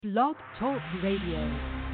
Blog Talk Radio.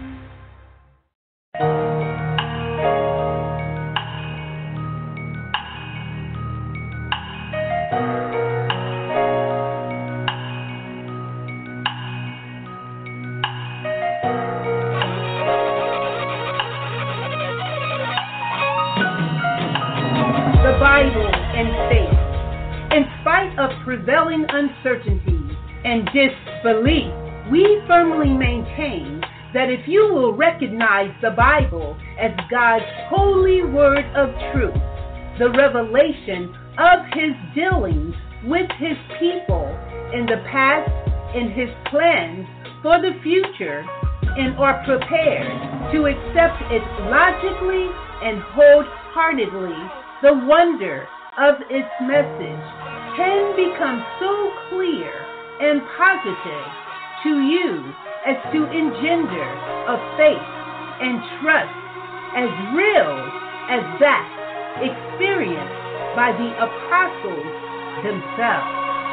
The Bible and faith. In spite of prevailing uncertainty and disbelief, we firmly maintain that if you will recognize the Bible as God's holy word of truth, the revelation of His dealings with His people in the past and His plans for the future, and are prepared to accept it logically and wholeheartedly, the wonder of its message can become so clear and positive to you as to engender a faith and trust as real as that experienced by the apostles themselves.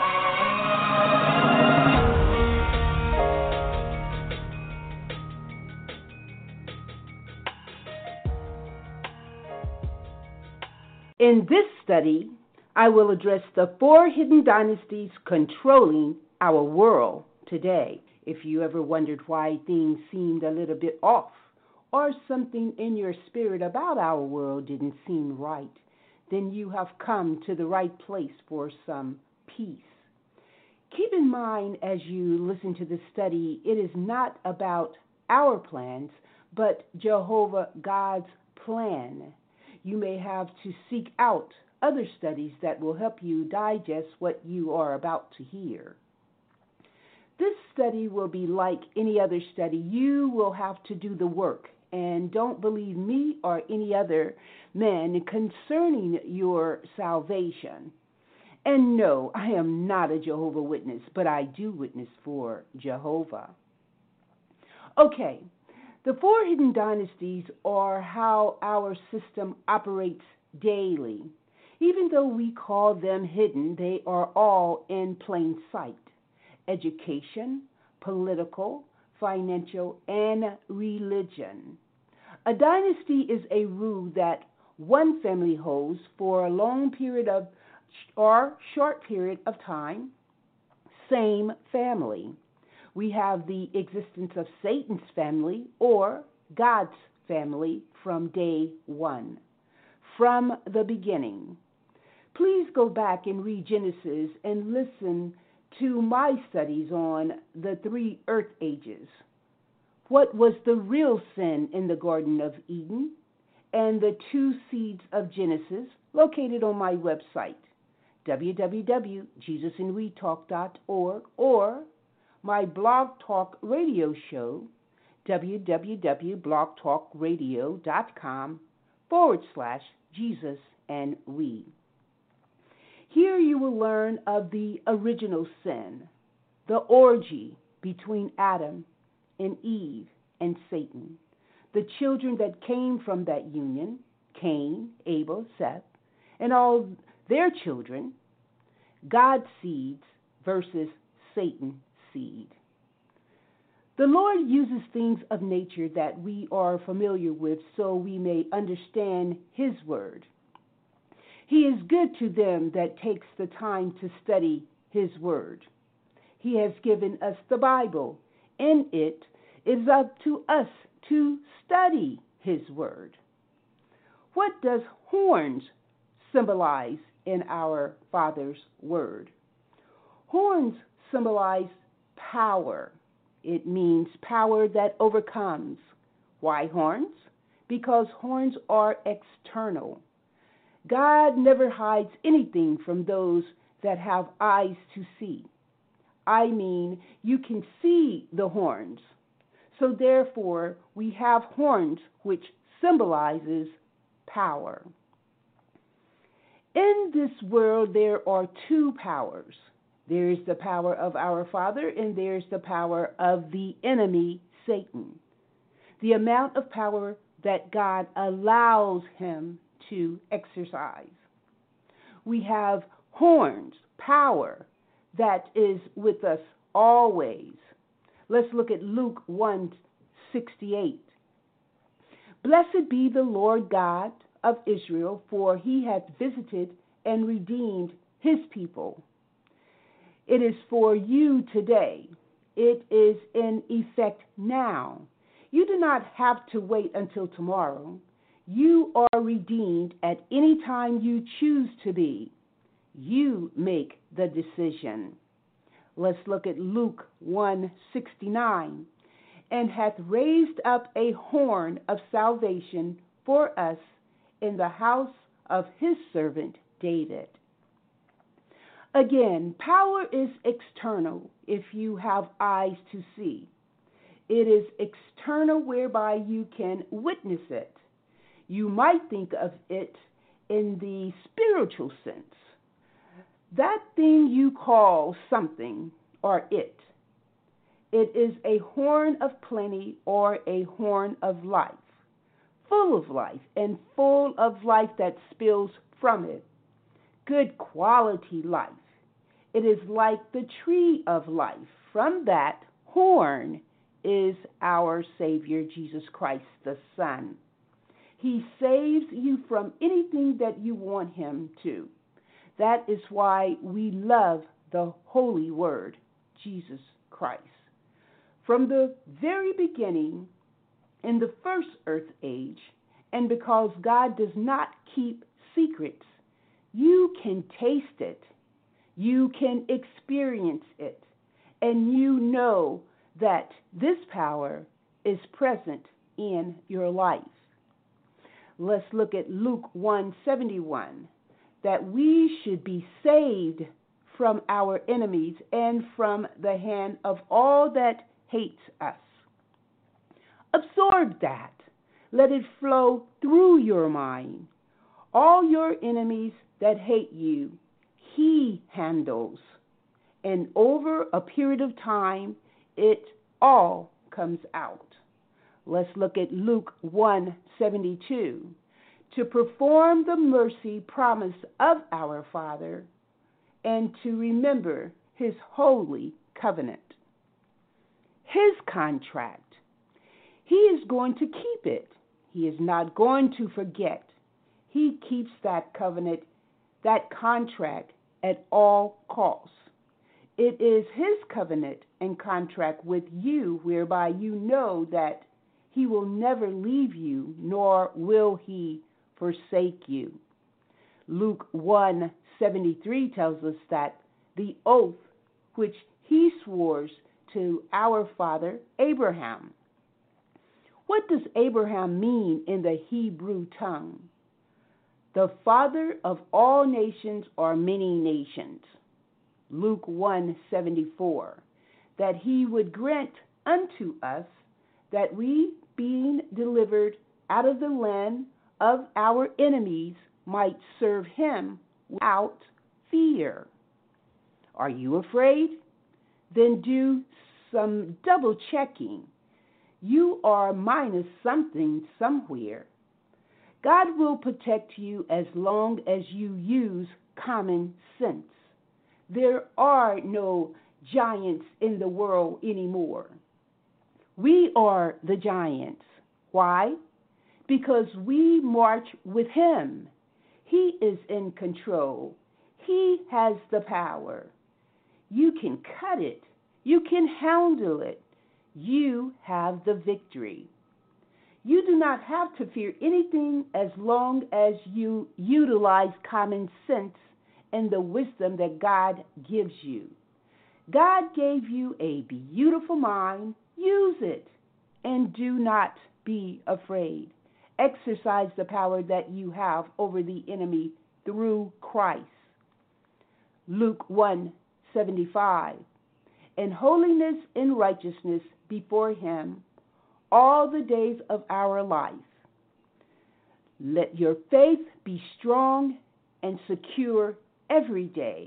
In this study, I will address the 4 hidden dynasties controlling our world today. If you ever wondered why things seemed a little bit off, or something in your spirit about our world didn't seem right, then you have come to the right place for some peace. Keep in mind as you listen to this study, it is not about our plans, but Jehovah God's plan. You may have to seek out other studies that will help you digest what you are about to hear. This study will be like any other study. You will have to do the work, and don't believe me or any other man concerning your salvation. And no, I am not a Jehovah Witness, but I do witness for Jehovah. Okay, the 4 hidden dynasties are how our system operates daily. Even though we call them hidden, they are all in plain sight. Education, political, financial, and religion. A dynasty is a rule that one family holds for a long period of or short period of time. Same family. We have the existence of Satan's family or God's family from day one, from the beginning. Please go back and read Genesis and listen to my studies on the 3 earth ages. What was the real sin in the Garden of Eden? And the 2 seeds of Genesis, located on my website, www.jesusandwetalk.org, or my blog talk radio show, www.blogtalkradio.com/Jesus and we. Here you will learn of the original sin, the orgy between Adam and Eve and Satan, the children that came from that union, Cain, Abel, Seth, and all their children, God's seeds versus Satan's seed. The Lord uses things of nature that we are familiar with so we may understand His word. He is good to them that takes the time to study His word. He has given us the Bible. In it is up to us to study His word. What does horns symbolize in our Father's word? Horns symbolize power. It means power that overcomes. Why horns? Because horns are external. God never hides anything from those that have eyes to see. I mean, you can see the horns. So therefore, we have horns, which symbolizes power. In this world, there are 2 powers. There is the power of our Father, and there's the power of the enemy, Satan. The amount of power that God allows him to exercise. We have horns, power that is with us always. Let's look at Luke 1:68. Blessed be the Lord God of Israel, for he hath visited and redeemed his people. It is for you today. It is in effect now. You do not have to wait until tomorrow. You are redeemed at any time you choose to be. You make the decision. Let's look at Luke 1:69. And hath raised up a horn of salvation for us in the house of his servant David. Again, power is external if you have eyes to see. It is external whereby you can witness it. You might think of it in the spiritual sense. That thing you call something or it. It is a horn of plenty or a horn of life, full of life and full of life that spills from it. Good quality life. It is like the tree of life. From that horn is our Savior, Jesus Christ, the Son. He saves you from anything that you want him to. That is why we love the Holy Word, Jesus Christ. From the very beginning, in the first earth age, and because God does not keep secrets, you can taste it, you can experience it, and you know that this power is present in your life. Let's look at Luke 1:71, that we should be saved from our enemies and from the hand of all that hates us. Absorb that. Let it flow through your mind. All your enemies that hate you, he handles. And over a period of time, it all comes out. Let's look at Luke 1:72. To perform the mercy promise of our Father and to remember his holy covenant. His contract. He is going to keep it. He is not going to forget. He keeps that covenant, that contract at all costs. It is his covenant and contract with you whereby you know that he will never leave you, nor will he forsake you. Luke 1:73 tells us that the oath which he swore to our father Abraham. What does Abraham mean in the Hebrew tongue? The father of all nations or many nations. Luke 1:74, that he would grant unto us that we, being delivered out of the land of our enemies, might serve him without fear. Are you afraid? Then do some double checking. You are minus something somewhere. God will protect you as long as you use common sense. There are no giants in the world anymore. We are the giants. Why? Because we march with him. He is in control. He has the power. You can cut it. You can handle it. You have the victory. You do not have to fear anything as long as you utilize common sense and the wisdom that God gives you. God gave you a beautiful mind. Use it and do not be afraid. Exercise the power that you have over the enemy through Christ. Luke 1:75. And holiness and righteousness before him all the days of our life. Let your faith be strong and secure every day.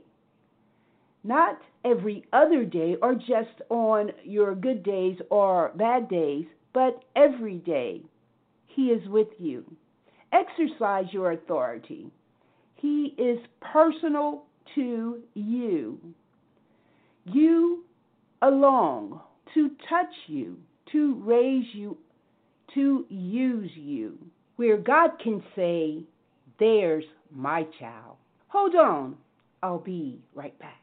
Not every other day or just on your good days or bad days, but every day. He is with you. Exercise your authority. He is personal to you. You belong to touch you, to raise you, to use you, where God can say, there's my child. Hold on, I'll be right back.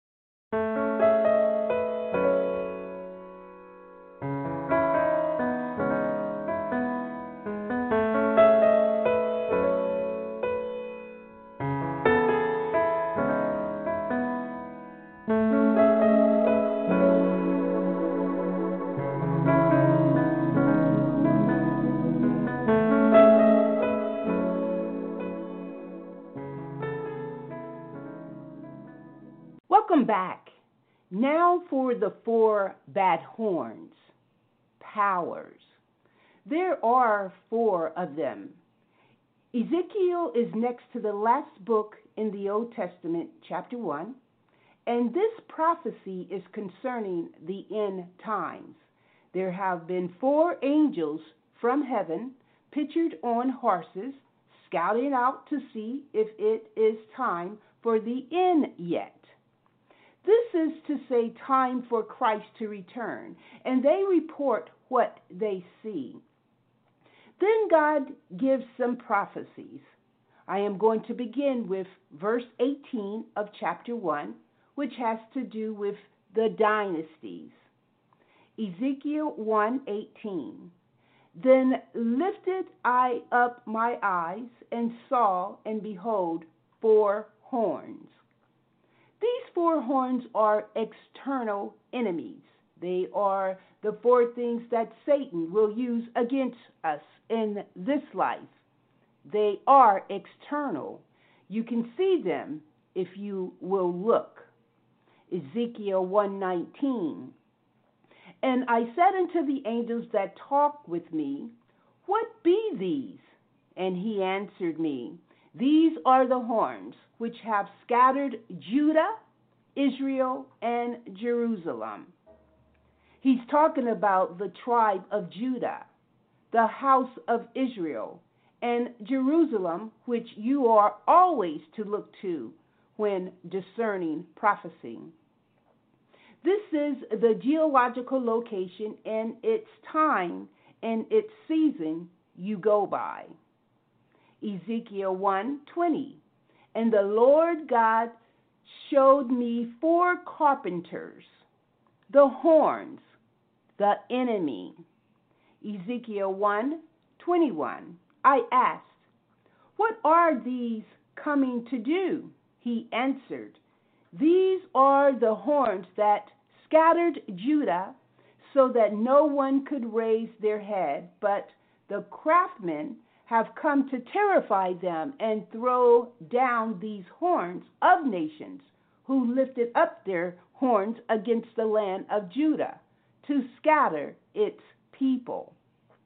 Welcome back. Now for the 4 bad horns, powers. There are 4 of them. Ezekiel is next to the last book in the Old Testament, chapter 1, and this prophecy is concerning the end times. There have been 4 angels from heaven, pictured on horses, scouting out to see if it is time for the end yet. This is to say time for Christ to return, and they report what they see. Then God gives some prophecies. I am going to begin with verse 18 of chapter 1, which has to do with the dynasties. Ezekiel 1:18. Then lifted I up my eyes and saw, and behold, 4 horns. These 4 horns are external enemies. They are the 4 things that Satan will use against us in this life. They are external. You can see them if you will look. Ezekiel 1:19. And I said unto the angels that talked with me, what be these? And he answered me, these are the horns which have scattered Judah, Israel, and Jerusalem. He's talking about the tribe of Judah, the house of Israel, and Jerusalem, which you are always to look to when discerning prophecy. This is the geological location and its time and its season you go by. Ezekiel 1:20. And the Lord God showed me 4 carpenters, the horns, the enemy. Ezekiel 1:21. I asked, what are these coming to do? He answered, these are the horns that scattered Judah so that no one could raise their head, but the craftsmen have come to terrify them and throw down these horns of nations who lifted up their horns against the land of Judah to scatter its people.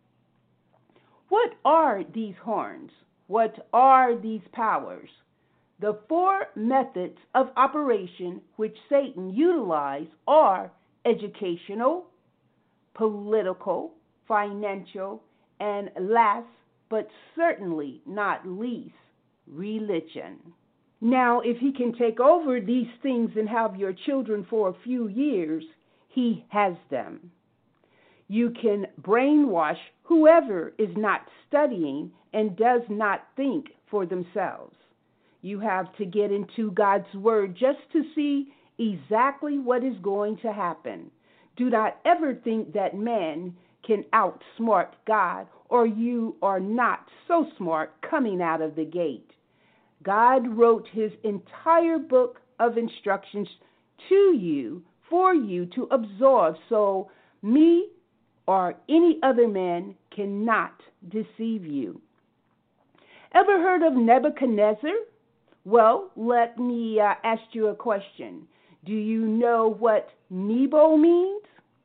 What are these horns? What are these powers? The 4 methods of operation which Satan utilizes are educational, political, financial, and last but certainly not least, religion. Now, if he can take over these things and have your children for a few years, he has them. You can brainwash whoever is not studying and does not think for themselves. You have to get into God's Word just to see exactly what is going to happen. Do not ever think that man can outsmart God, or you are not so smart coming out of the gate. God wrote his entire book of instructions to you, for you to absorb, so me or any other man cannot deceive you. Ever heard of Nebuchadnezzar? Well, let me ask you a question. Do you know what Nebo means?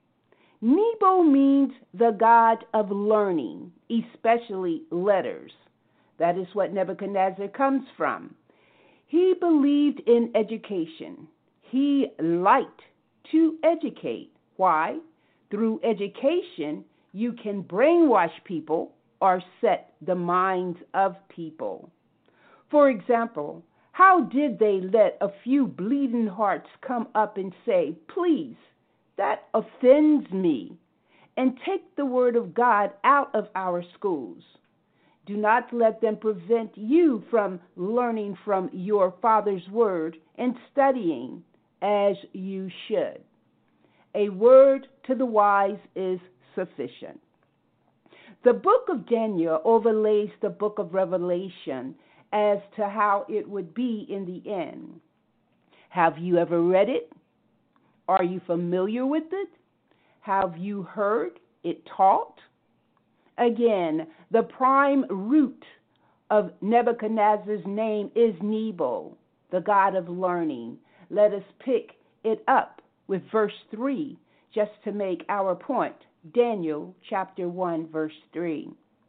Nebo means the god of learning, especially letters. That is what Nebuchadnezzar comes from. He believed in education. He liked to educate. Why? Through education, you can brainwash people or set the minds of people. For example, how did they let a few bleeding hearts come up and say, please, That offends me. And take the Word of God out of our schools. Do not let them prevent you from learning from your Father's Word and studying as you should. A word to the wise is sufficient. The book of Daniel overlays the book of Revelation as to how it would be in the end. Have you ever read it? Are you familiar with it? Have you heard it taught? Again, the prime root of Nebuchadnezzar's name is Nebo, the God of learning. Let us pick it up with verse 3 just to make our point. Daniel chapter 1, verse 3.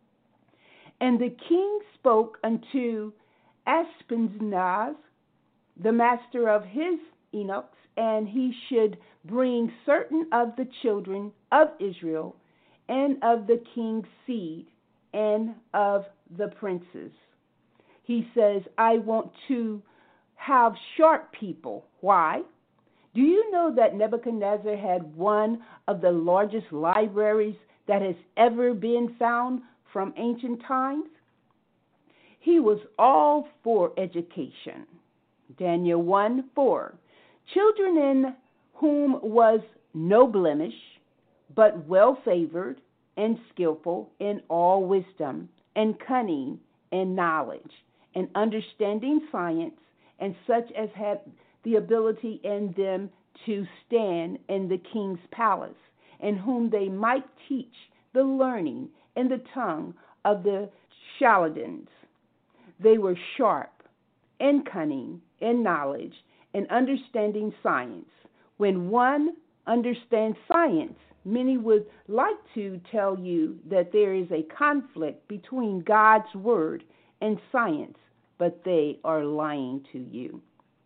And the king spoke unto Ashpenaz, the master of his eunuchs, and he should bring certain of the children of Israel and of the king's seed and of the princes. He says, I want to have sharp people. Why? Do you know that Nebuchadnezzar had one of the largest libraries that has ever been found from ancient times? He was all for education. Daniel 1:4. Children in whom was no blemish, but well favored and skillful in all wisdom and cunning and knowledge and understanding science, and such as had the ability in them to stand in the king's palace, and whom they might teach the learning in the tongue of the Chaldeans. They were sharp and cunning in knowledge and understanding science. When one understands science, many would like to tell you that there is a conflict between God's word and science, but they are lying to you.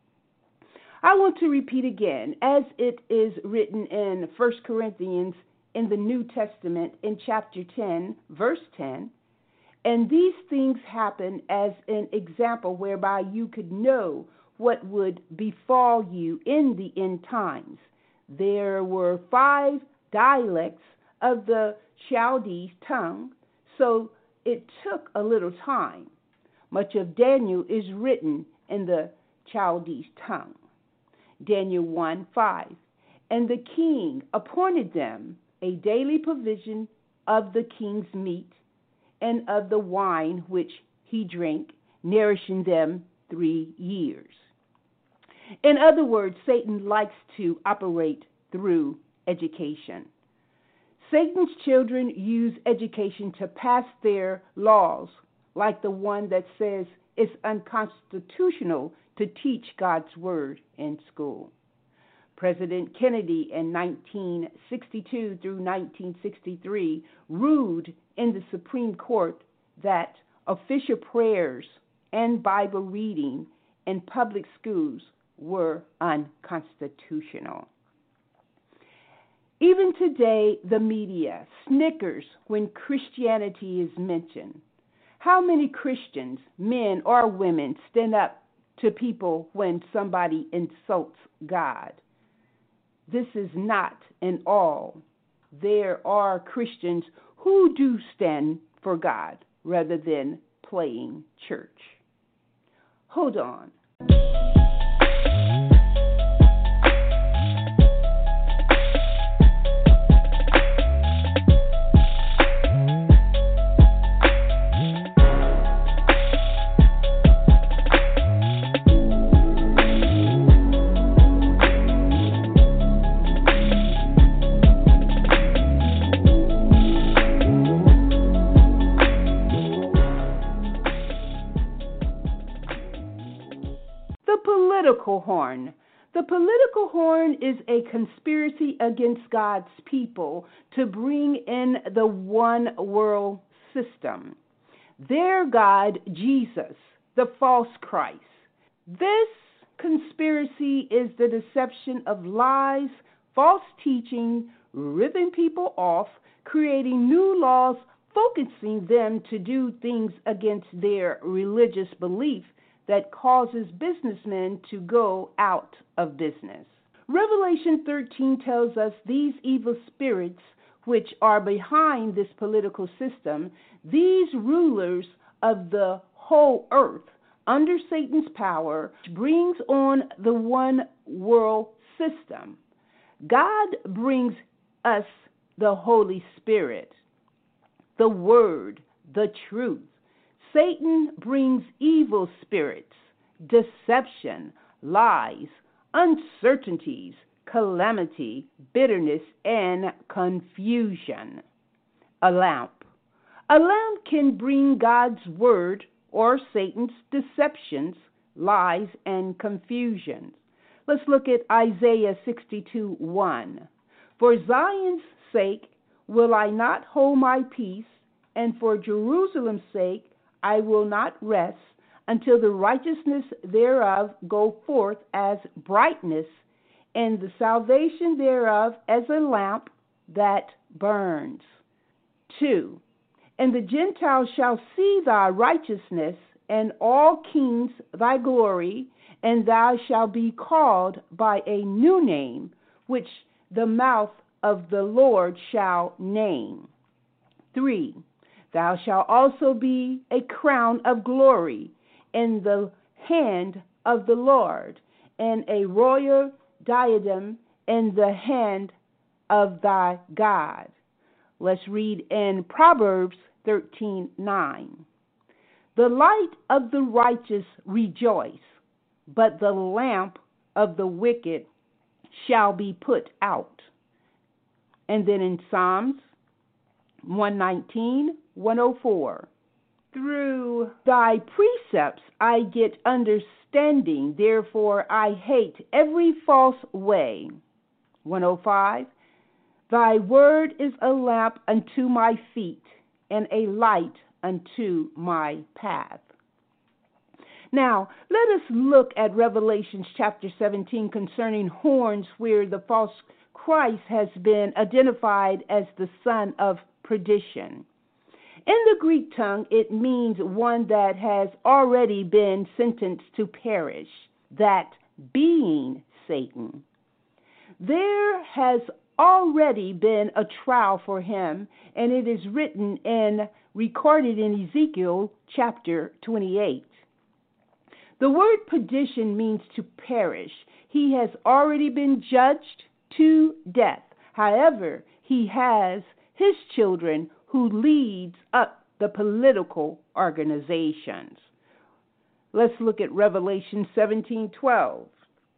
I want to repeat again, as it is written in 1 Corinthians in the New Testament in chapter 10, verse 10, and these things happen as an example whereby you could know what would befall you in the end times. There were 5 dialects of the Chaldees tongue, so it took a little time. Much of Daniel is written in the Chaldees tongue. Daniel 1:5. And the king appointed them a daily provision of the king's meat and of the wine which he drank, nourishing them 3 years. In other words, Satan likes to operate through education. Satan's children use education to pass their laws, like the one that says it's unconstitutional to teach God's word in school. President Kennedy in 1962 through 1963 ruled in the Supreme Court that official prayers and Bible reading in public schools were unconstitutional. Even today, the media snickers when Christianity is mentioned. How many Christians, men or women, stand up to people when somebody insults God? This is not in all. There are Christians who do stand for God rather than playing church. Hold on. Political horn. The political horn is a conspiracy against God's people to bring in the one world system. Their God, Jesus, the false Christ. This conspiracy is the deception of lies, false teaching, ripping people off, creating new laws, focusing them to do things against their religious belief that causes businessmen to go out of business. Revelation 13 tells us these evil spirits which are behind this political system, these rulers of the whole earth under Satan's power, brings on the one world system. God brings us the Holy Spirit, the Word, the truth. Satan brings evil spirits, deception, lies, uncertainties, calamity, bitterness, and confusion. A lamp. A lamp can bring God's word or Satan's deceptions, lies, and confusions. Let's look at Isaiah 62:1. For Zion's sake will I not hold my peace, and for Jerusalem's sake I will not rest, until the righteousness thereof go forth as brightness, and the salvation thereof as a lamp that burns. 2. And the Gentiles shall see thy righteousness, and all kings thy glory, and thou shalt be called by a new name, which the mouth of the Lord shall name. 3. Thou shalt also be a crown of glory in the hand of the Lord, and a royal diadem in the hand of thy God. Let's read in Proverbs 13:9. The light of the righteous rejoice, but the lamp of the wicked shall be put out. And then in Psalms 119:104. Through thy precepts I get understanding, therefore I hate every false way. 105. Thy word is a lamp unto my feet, and a light unto my path. Now, let us look at Revelation chapter 17 concerning horns, where the false Christ has been identified as the son of perdition. In the Greek tongue, it means one that has already been sentenced to perish, that being Satan. There has already been a trial for him, and it is written and recorded in Ezekiel chapter 28. The word perdition means to perish. He has already been judged to death. However, he has his children who leads up the political organizations. Let's look at Revelation 17:12.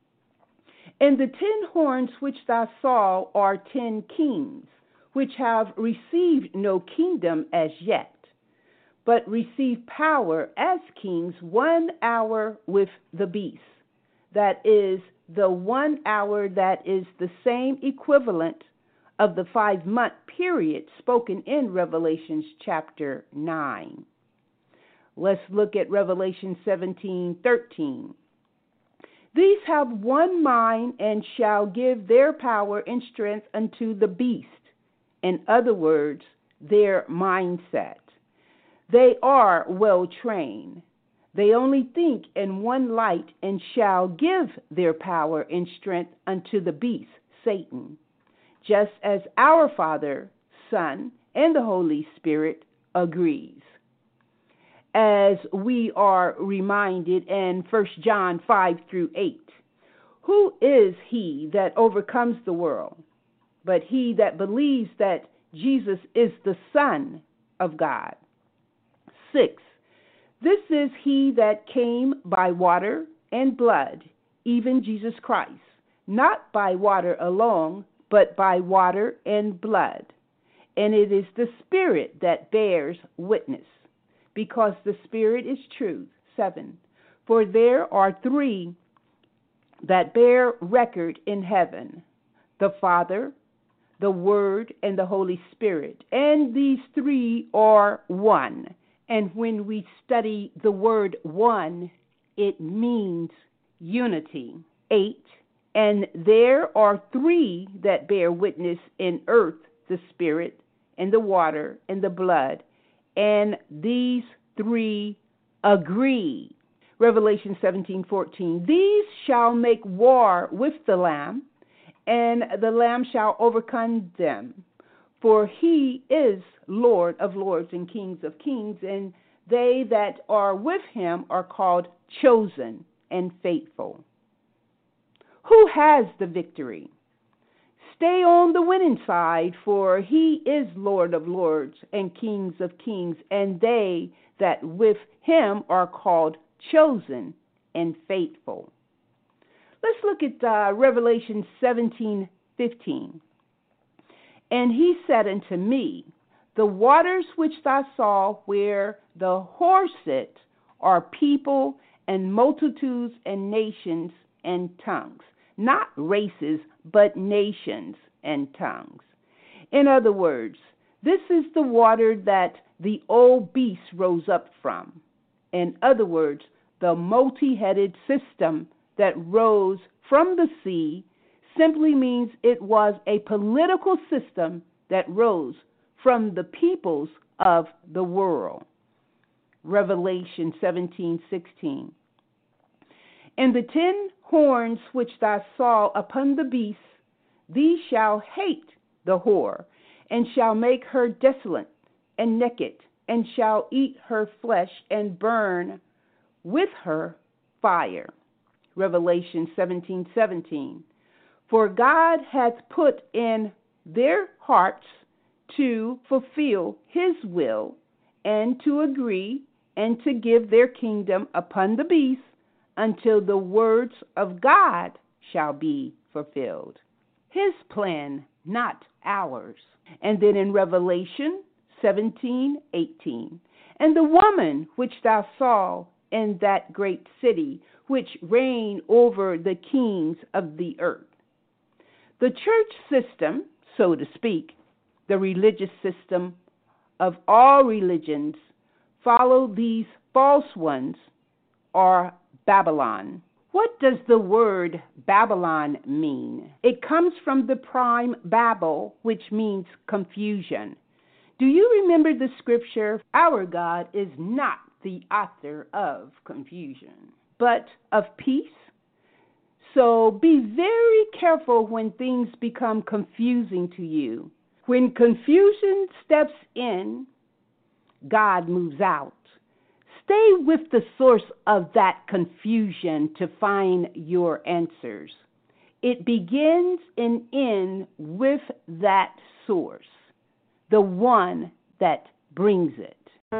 And the 10 horns which thou saw are 10 kings, which have received no kingdom as yet, but receive power as kings 1 hour with the beast. That is the 1 hour that is the same equivalent of the 5-month period spoken in Revelation chapter 9. Let's look at Revelation 17:13. These have one mind and shall give their power and strength unto the beast. In other words, their mindset. They are well trained. They only think in one light and shall give their power and strength unto the beast, Satan, just as our Father, Son, and the Holy Spirit agrees. As we are reminded in 1 John 5-8, who is he that overcomes the world, but he that believes that Jesus is the Son of God? 6. This is he that came by water and blood, even Jesus Christ, not by water alone, but by water and blood. And it is the Spirit that bears witness, because the Spirit is truth. 7. For there are 3 that bear record in heaven, the Father, the Word, and the Holy Spirit. And these 3 are one. And when we study the word one, it means unity. 8. And there are 3 that bear witness in earth, the Spirit, and the water, and the blood. And these 3 agree. Revelation 17:14. These shall make war with the Lamb, and the Lamb shall overcome them. For he is Lord of lords and Kings of kings, and they that are with him are called chosen and faithful. Who has the victory? Stay on the winning side, for he is Lord of lords and Kings of kings, and they that with him are called chosen and faithful. Let's look at Revelation 17:15. And he said unto me, the waters which thou saw where the horse sit are people and multitudes and nations and tongues. Not races, but nations and tongues. In other words, this is the water that the old beast rose up from. In other words, the multi-headed system that rose from the sea simply means it was a political system that rose from the peoples of the world. Revelation 17:16. And the 10 horns which thou saw upon the beast, these shall hate the whore, and shall make her desolate and naked, and shall eat her flesh and burn with her fire. Revelation 17:17. For God hath put in their hearts to fulfill his will, and to agree, and to give their kingdom upon the beast, until the words of God shall be fulfilled. His plan, not ours. And then in Revelation 17:18. And the woman which thou saw in that great city, which reigned over the kings of the earth. The church system, so to speak, the religious system of all religions, follow these false ones, or Babylon. What does the word Babylon mean? It comes from the prime Babel, which means confusion. Do you remember the scripture? Our God is not the author of confusion, but of peace. So be very careful when things become confusing to you. When confusion steps in, God moves out. Stay with the source of that confusion to find your answers. It begins and ends with that source, the one that brings it.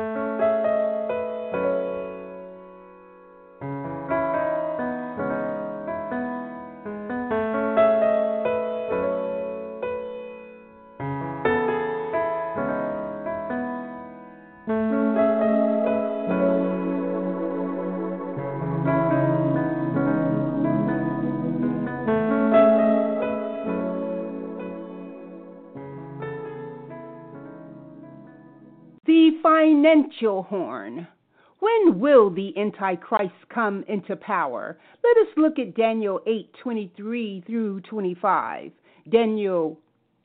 Financial horn. When will the Antichrist come into power? Let us look at Daniel 8:23 through 25. Daniel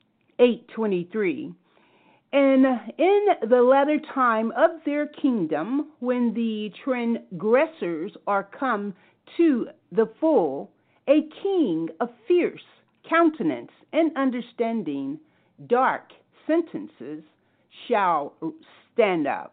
8:23. And in the latter time of their kingdom, when the transgressors are come to the full, a king of fierce countenance and understanding, dark sentences shall stand up.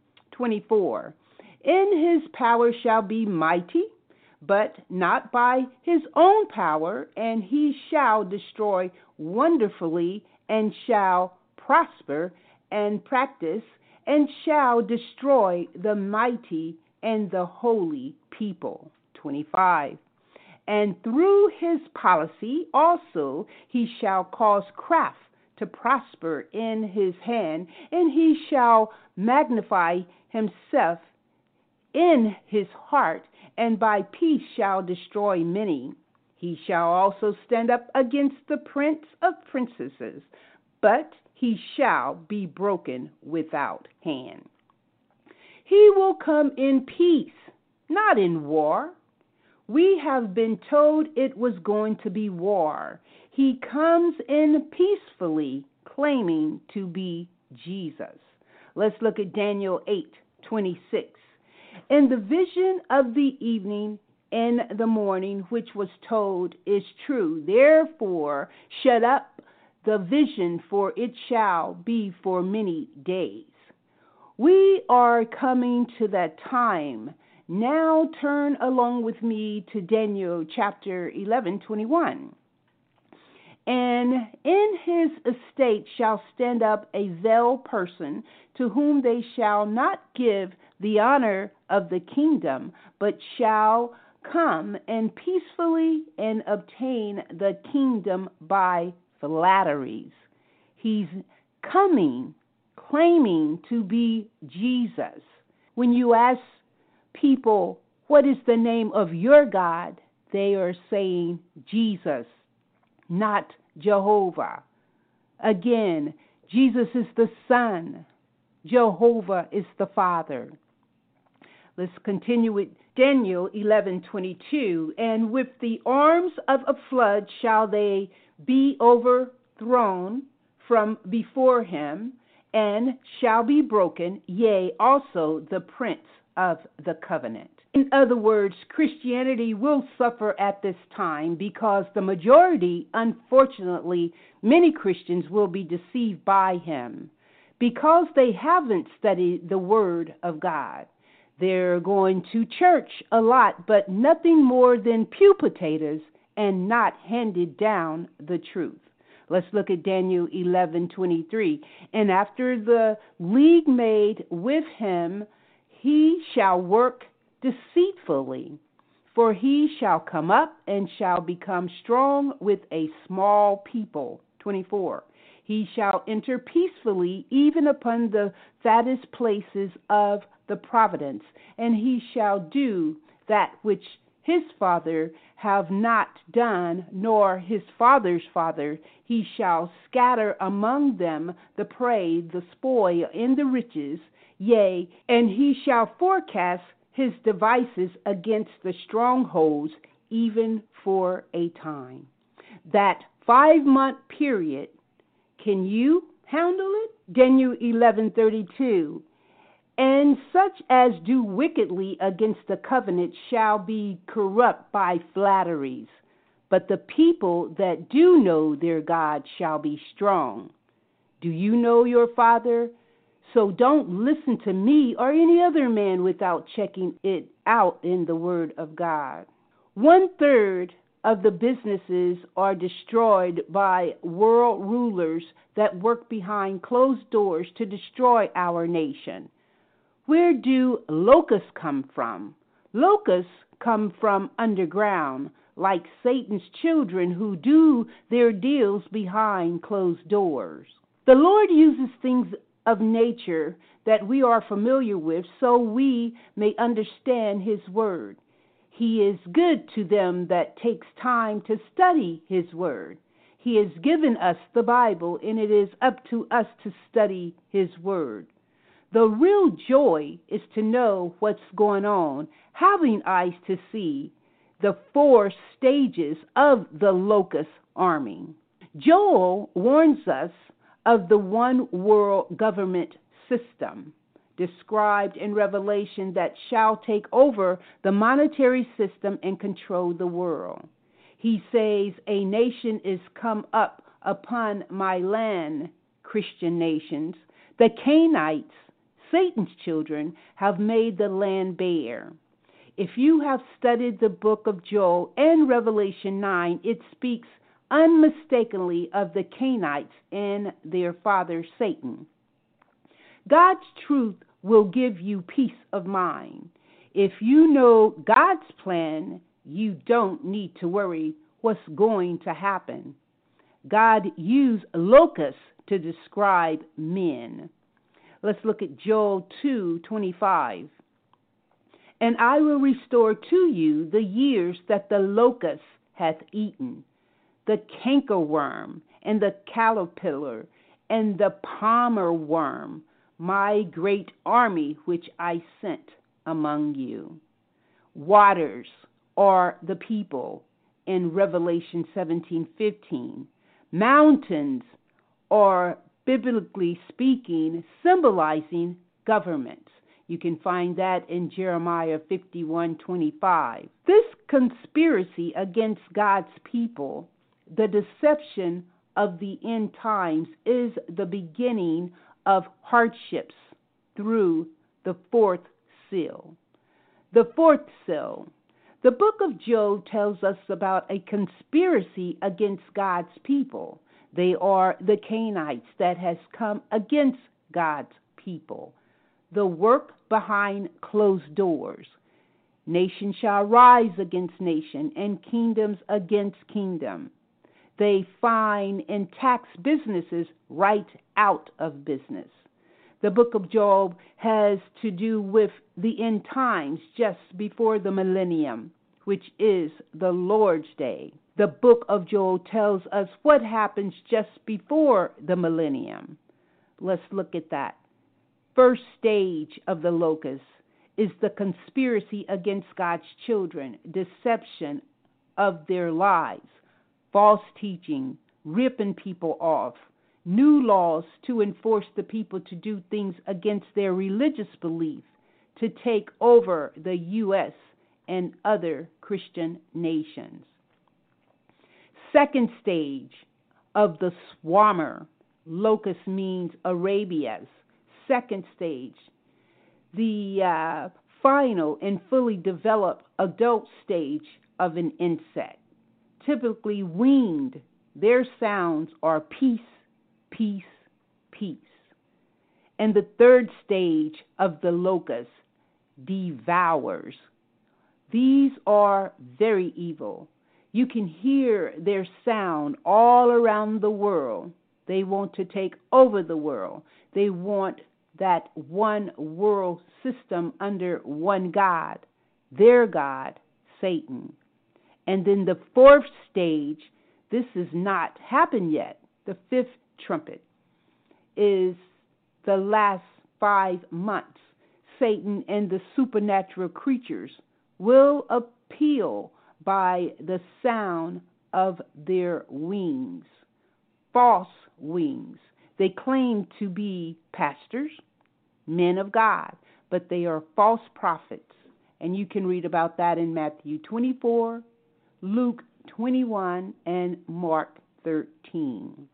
24. In his power shall be mighty, but not by his own power, and he shall destroy wonderfully, and shall prosper and practice, and shall destroy the mighty and the holy people. 25. And through his policy also he shall cause craft to prosper in his hand, and he shall magnify himself in his heart, and by peace shall destroy many. He shall also stand up against the prince of princesses, but he shall be broken without hand. He will come in peace, not in war. We have been told it was going to be war. He comes in peacefully, claiming to be Jesus. Let's look at Daniel 8:26. In the vision of the evening in the morning, which was told, is true. Therefore, shut up the vision, for it shall be for many days. We are coming to that time. Now turn along with me to Daniel chapter 11:21. And in his estate shall stand up a veiled person, to whom they shall not give the honor of the kingdom, but shall come and peacefully and obtain the kingdom by flatteries. He's coming, claiming to be Jesus. When you ask people, what is the name of your God? They are saying Jesus, not Jehovah. Again, Jesus is the Son. Jehovah is the Father. Let's continue with Daniel 11:22. And with the arms of a flood shall they be overthrown from before him, and shall be broken, yea, also the prince of the covenant. In other words, Christianity will suffer at this time because the majority, unfortunately, many Christians will be deceived by him because they haven't studied the Word of God. They're going to church a lot, but nothing more than pew potatoes and not handed down the truth. Let's look at Daniel 11:23. And after the league made with him, he shall work deceitfully, for he shall come up and shall become strong with a small people. 24. He shall enter peacefully even upon the fattest places of the providence, and he shall do that which his father have not done, nor his father's father. He shall scatter among them the prey, the spoil, and the riches, yea, and he shall forecast his devices against the strongholds, even for a time. That 5-month period, can you handle it? Daniel 11:32. And such as do wickedly against the covenant shall be corrupt by flatteries, but the people that do know their God shall be strong. Do you know your Father? So don't listen to me or any other man without checking it out in the Word of God. 1/3 of the businesses are destroyed by world rulers that work behind closed doors to destroy our nation. Where do locusts come from? Locusts come from underground, like Satan's children who do their deals behind closed doors. The Lord uses things of nature that we are familiar with so we may understand his word. He is good to them that takes time to study his word. He has given us the Bible, and it is up to us to study his word. The real joy is to know what's going on, having eyes to see the 4 stages of the locust army. Joel warns us of the one world government system described in Revelation that shall take over the monetary system and control the world. He says, a nation is come up upon my land, Christian nations. The Canaanites, Satan's children, have made the land bare. If you have studied the book of Joel and Revelation 9, it speaks unmistakably of the Canaanites and their father Satan. God's truth will give you peace of mind. If you know God's plan, you don't need to worry what's going to happen. God used locusts to describe men. Let's look at Joel 2:25. And I will restore to you the years that the locust hath eaten, the cankerworm, and the caterpillar, and the palmer worm, my great army which I sent among you. Waters are the people in Revelation 17:15. Mountains are, biblically speaking, symbolizing governments. You can find that in Jeremiah 51:25. This conspiracy against God's people, the deception of the end times, is the beginning of hardships through the fourth seal. The fourth seal. The book of Job tells us about a conspiracy against God's people. They are the Canaanites that has come against God's people. The work behind closed doors. Nation shall rise against nation, and kingdoms against kingdom. They fine and tax businesses right out of business. The book of Job has to do with the end times just before the millennium, which is the Lord's Day. The book of Job tells us what happens just before the millennium. Let's look at that. First stage of the locust is the conspiracy against God's children, deception of their lives, false teaching, ripping people off, new laws to enforce the people to do things against their religious belief, to take over the U.S. and other Christian nations. Second stage of the swarmer, locust means Arabia's. Second stage, the final and fully developed adult stage of an insect, typically winged. Their sounds are peace, peace, peace. And the third stage of the locust, devours. These are very evil. You can hear their sound all around the world. They want to take over the world. They want that one world system under one God, their God, Satan. And then the fourth stage, this has not happened yet. The fifth trumpet is the last 5 months. Satan and the supernatural creatures will appeal by the sound of their wings, false wings. They claim to be pastors, men of God, but they are false prophets. And you can read about that in Matthew 24, Luke 21, and Mark 13.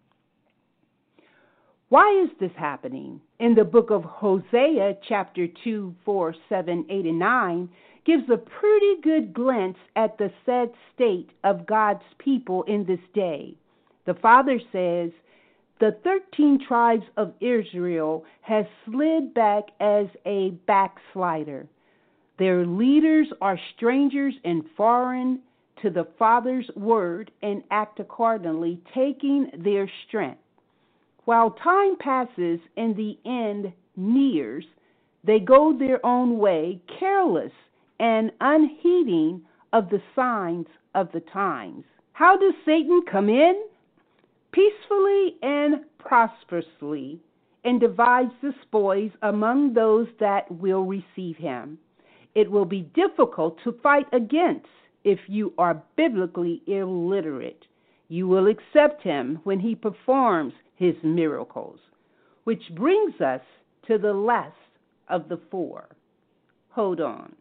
Why is this happening? In the book of Hosea, chapter 2, 4, 7, 8, and 9, gives a pretty good glance at the sad state of God's people in this day. The Father says, the 13 tribes of Israel has slid back as a backslider. Their leaders are strangers and foreign to the Father's word and act accordingly, taking their strength. While time passes and the end nears, they go their own way, careless and unheeding of the signs of the times. How does Satan come in? Peacefully and prosperously, and divides the spoils among those that will receive him. It will be difficult to fight against if you are biblically illiterate. You will accept him when he performs his miracles, which brings us to the last of the four. Hold on.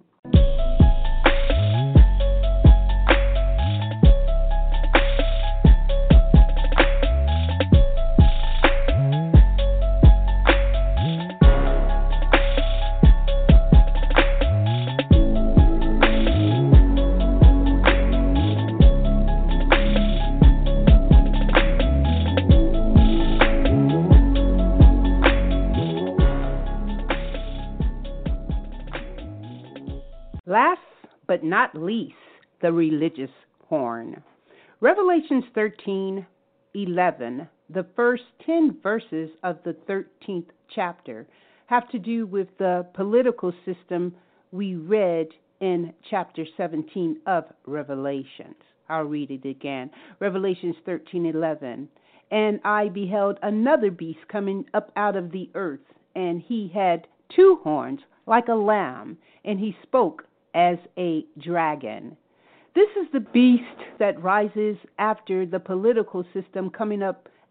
Last but not least, the religious horn. Revelations 13:11, the first 10 verses of the 13th chapter, have to do with the political system we read in chapter 17 of Revelations. I'll read it again. Revelations 13:11. And I beheld another beast coming up out of the earth, and he had 2 horns like a lamb, and he spoke as a dragon. This is the beast that rises after the political system coming up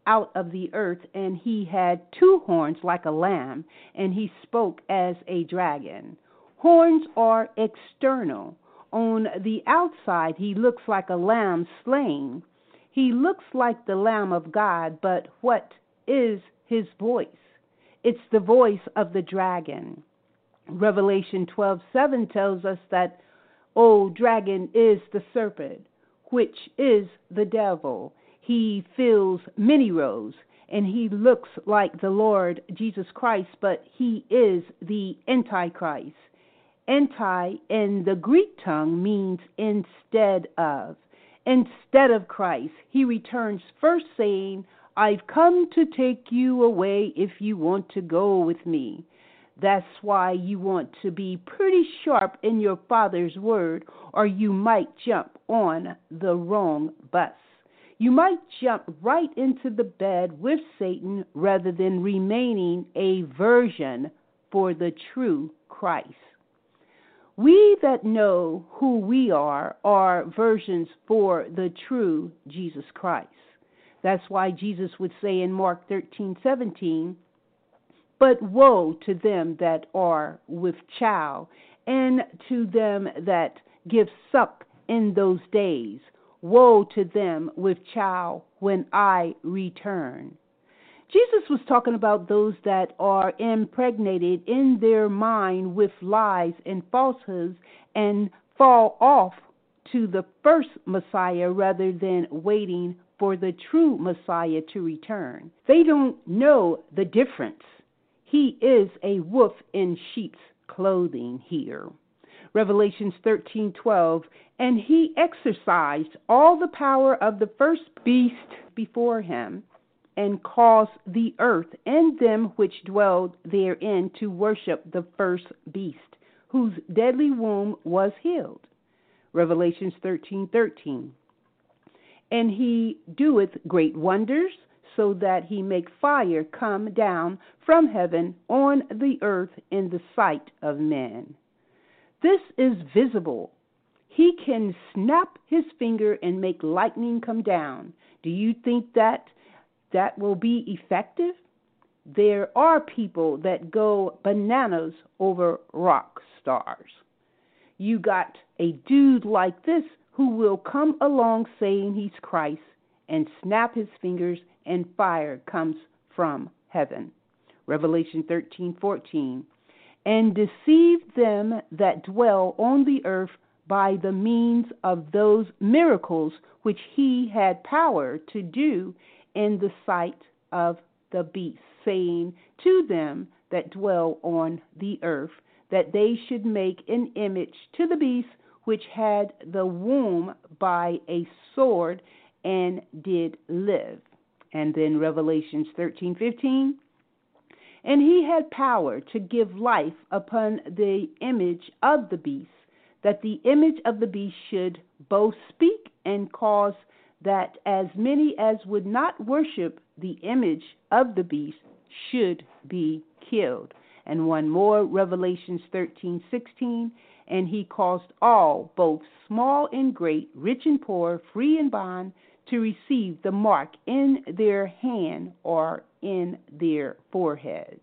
out of the earth, and he had 2 horns like a lamb, and he spoke as a dragon. Horns are external. On the outside, he looks like a lamb slain. He looks like the Lamb of God, but what is his voice? It's the voice of the dragon. Revelation 12:7 tells us that, dragon is the serpent, which is the devil. He fills many roles, and he looks like the Lord Jesus Christ, but he is the Antichrist. Anti in the Greek tongue means instead of. Instead of Christ, he returns first saying, I've come to take you away if you want to go with me. That's why you want to be pretty sharp in your Father's word, or you might jump on the wrong bus. You might jump right into the bed with Satan rather than remaining a virgin for the true Christ. We that know who we are virgins for the true Jesus Christ. That's why Jesus would say in Mark 13:17, but woe to them that are with child, and to them that give suck in those days. Woe to them with child when I return. Jesus was talking about those that are impregnated in their mind with lies and falsehoods and fall off to the first Messiah rather than waiting for the true Messiah to return. They don't know the difference. He is a wolf in sheep's clothing here. Revelations 13:12, and he exercised all the power of the first beast before him, and caused the earth and them which dwelled therein to worship the first beast, whose deadly womb was healed. Revelations 13:13. And he doeth great wonders, so that he make fire come down from heaven on the earth in the sight of men. This is visible. He can snap his finger and make lightning come down. Do you think that will be effective? There are people that go bananas over rock stars. You got a dude like this who will come along saying he's Christ and snap his fingers and fire comes from heaven. Revelation 13:14. And deceive them that dwell on the earth by the means of those miracles which he had power to do in the sight of the beast, saying to them that dwell on the earth, that they should make an image to the beast which had the womb by a sword and did live. And then Revelations 13:15. And he had power to give life upon the image of the beast, that the image of the beast should both speak and cause that as many as would not worship the image of the beast should be killed. And one more, Revelations 13:16, and he caused all, both small and great, rich and poor, free and bond, to receive the mark in their hand or in their foreheads.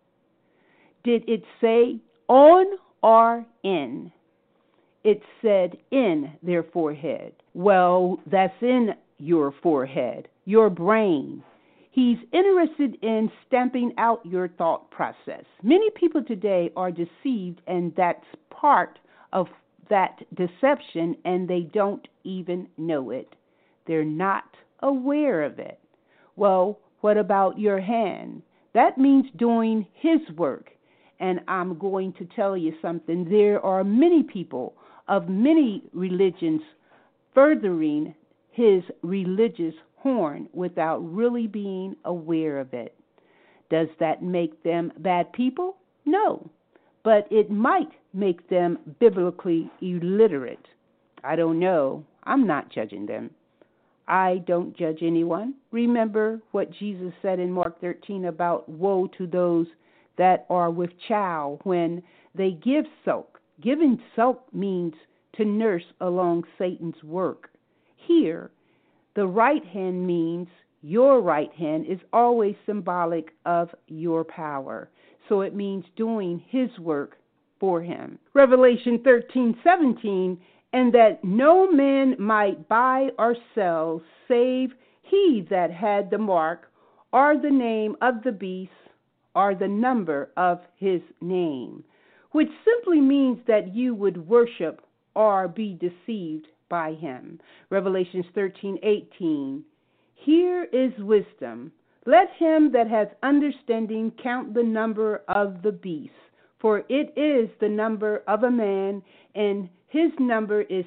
Did it say on or in? It said in their forehead. Well, that's in your forehead, your brain. He's interested in stamping out your thought process. Many people today are deceived, and that's part of that deception, and they don't even know it. They're not aware of it. Well, what about your hand? That means doing his work. And I'm going to tell you something. There are many people of many religions furthering his religious horn without really being aware of it. Does that make them bad people? No. But it might make them biblically illiterate. I don't know. I'm not judging them. I don't judge anyone. Remember what Jesus said in Mark 13 about woe to those that are with child when they give suck. Giving suck means to nurse along Satan's work. Here, the right hand means Your right hand is always symbolic of your power. So it means doing his work for him. Revelation 13:17, and that no man might buy or sell save he that had the mark or the name of the beast or the number of his name, which simply means that you would worship or be deceived by him. Revelations 13:18, here is wisdom. Let him that has understanding count the number of the beast, for it is the number of a man, and his number is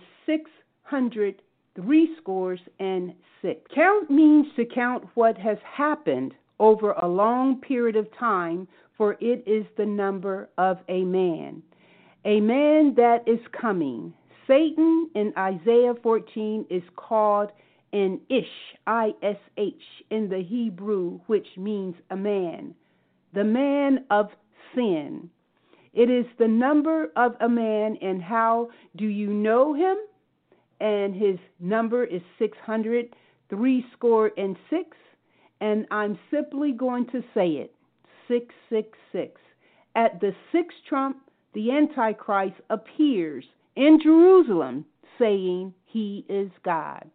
666. Count means to count what has happened over a long period of time, for it is the number of a man that is coming. Satan in Isaiah 14 is called an Ish, I-S-H, in the Hebrew, which means a man, the man of sin. It is the number of a man, and how do you know him? And his number is 666, and I'm simply going to say it, 666. At the sixth trump, the Antichrist appears in Jerusalem, saying he is God.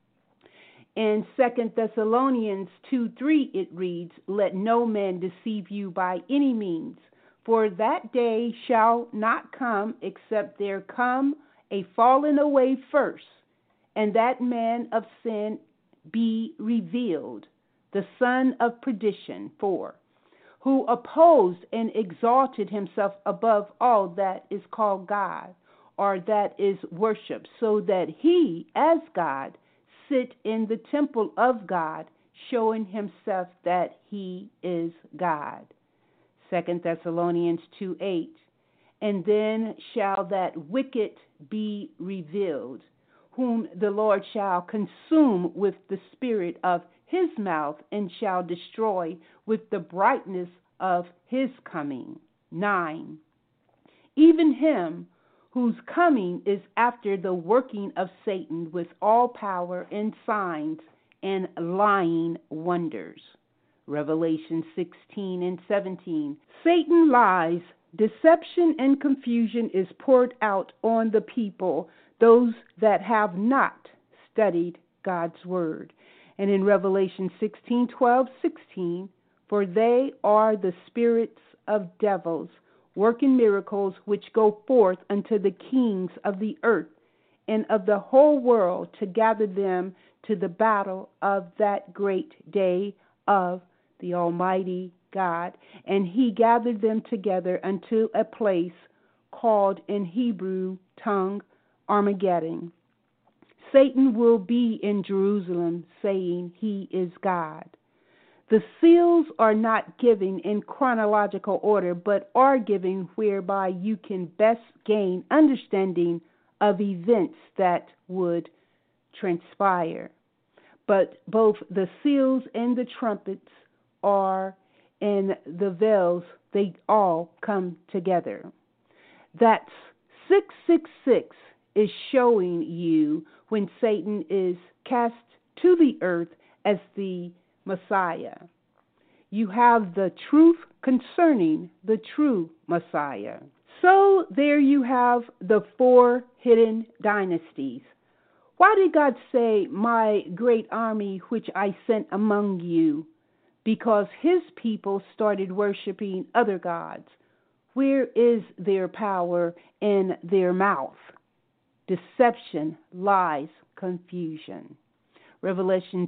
In 2 Thessalonians 2:3 it reads, let no man deceive you by any means, for that day shall not come except there come a falling away first, and that man of sin be revealed, the son of perdition, 4, who opposed and exalted himself above all that is called God, or that is worshipped, so that he, as God, sit in the temple of God, showing himself that he is God. 2 Thessalonians 2:8, and then shall that wicked be revealed, whom the Lord shall consume with the spirit of his mouth, and shall destroy with the brightness of his coming. 9, even him whose coming is after the working of Satan with all power and signs and lying wonders. Revelation 16:17. Satan lies, deception and confusion is poured out on the people, those that have not studied God's word. And in Revelation 16:12-16, for they are the spirits of devils, working miracles, which go forth unto the kings of the earth and of the whole world, to gather them to the battle of that great day of the Almighty God. And he gathered them together unto a place called in Hebrew tongue Armageddon. Satan will be in Jerusalem, saying he is God. The seals are not given in chronological order, but are given whereby you can best gain understanding of events that would transpire. But both the seals and the trumpets are in the veils, they all come together. That's 666 is showing you when Satan is cast to the earth as the Messiah. You have the truth concerning the true Messiah. So there you have the 4 hidden dynasties. Why did God say, my great army which I sent among you? Because his people started worshiping other gods. Where is their power in their mouth? Deception, lies, confusion. Revelation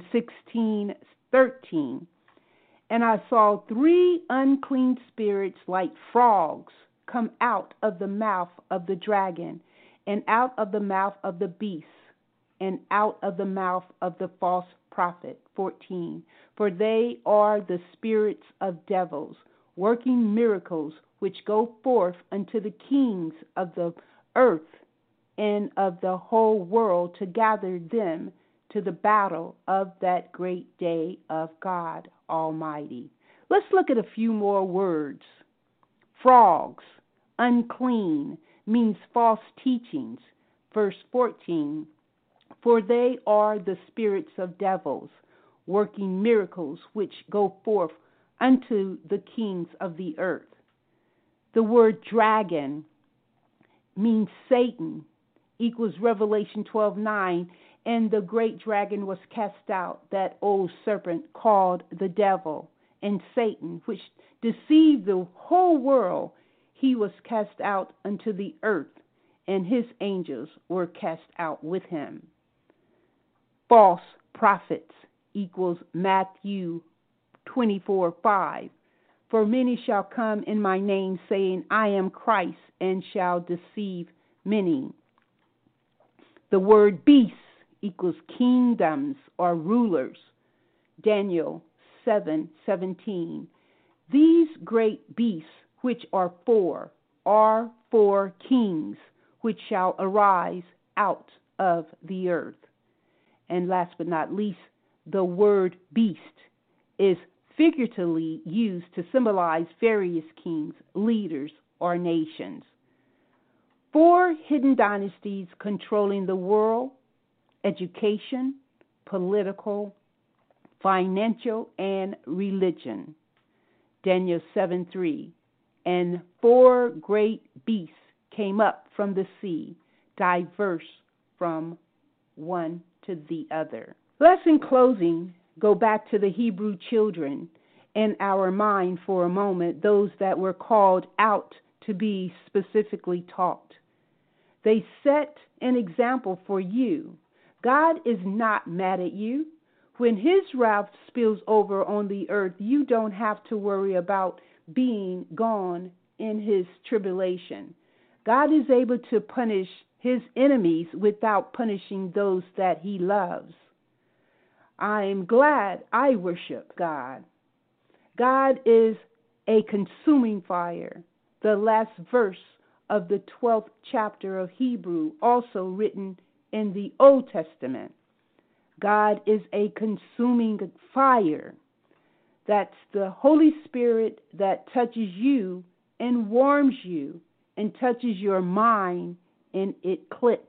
16:13. And I saw 3 unclean spirits like frogs come out of the mouth of the dragon, and out of the mouth of the beast, and out of the mouth of the false prophet. 14. For they are the spirits of devils, working miracles, which go forth unto the kings of the earth and of the whole world, to gather them to the battle of that great day of God Almighty. Let's look at a few more words. Frogs, unclean, means false teachings. Verse 14, for they are the spirits of devils, working miracles which go forth unto the kings of the earth. The word dragon means Satan, equals Revelation 12:9, and the great dragon was cast out, that old serpent called the devil and Satan, which deceived the whole world. He was cast out unto the earth, and his angels were cast out with him. False prophets equals Matthew 24:5. For many shall come in my name, saying, I am Christ, and shall deceive many. The word beast equals kingdoms or rulers. Daniel 7:17. These great beasts, which are four kings, which shall arise out of the earth. And last but not least, the word beast is figuratively used to symbolize various kings, leaders, or nations. 4 hidden dynasties controlling the world: education, political, financial, and religion. Daniel 7:3. And 4 great beasts came up from the sea, diverse from one to the other. Let's, in closing, go back to the Hebrew children in our mind for a moment, those that were called out to be specifically taught. They set an example for you. God is not mad at you. When his wrath spills over on the earth, you don't have to worry about being gone in his tribulation. God is able to punish his enemies without punishing those that he loves. I am glad I worship God. God is a consuming fire. The last verse of the 12th chapter of Hebrew, also written in the Old Testament. God is a consuming fire. That's the Holy Spirit that touches you and warms you and touches your mind, and it clicks.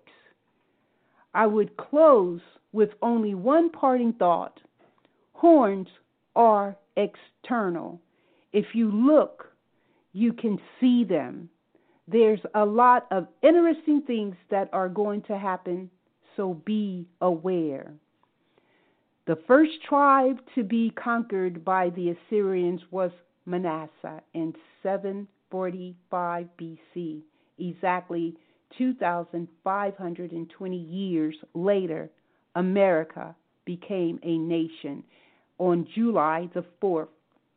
I would close with only one parting thought. Horns are external. If you look, you can see them. There's a lot of interesting things that are going to happen, so be aware. The first tribe to be conquered by the Assyrians was Manasseh in 745 BC, exactly 2,520 years later. America became a nation on July the 4th,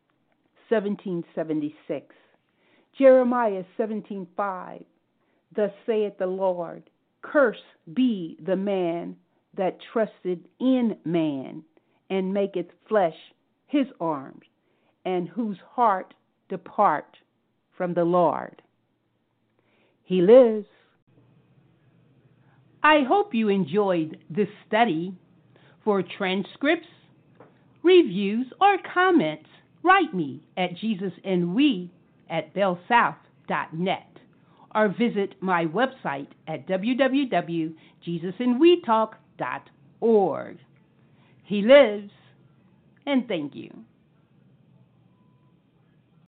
1776. Jeremiah 17:5. Thus saith the Lord, cursed be the man that trusted in man, and maketh flesh his arms, and whose heart depart from the Lord. He lives. I hope you enjoyed this study. For transcripts, reviews, or comments, write me at jesusandwe@bellsouth.net or visit my website at www.jesusandwetalk.org. He lives, and thank you.